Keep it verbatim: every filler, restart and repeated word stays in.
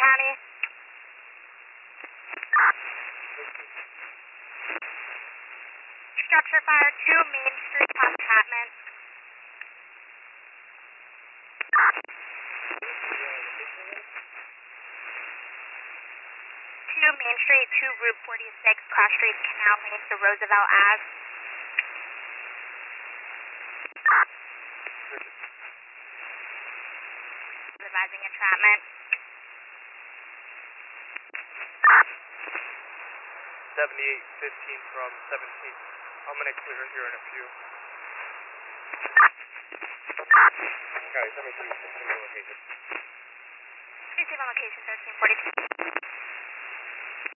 County. Structure fire two Main Street past Chapman. two Main Street, two Route forty-six, cross streets, Canal Lane to Roosevelt Ave. Advising entrapment. seventy-eight fifteen from seventeenth. I'm gonna clear here in a few. Guys, let me see your location. Receive on location thirteen forty-two.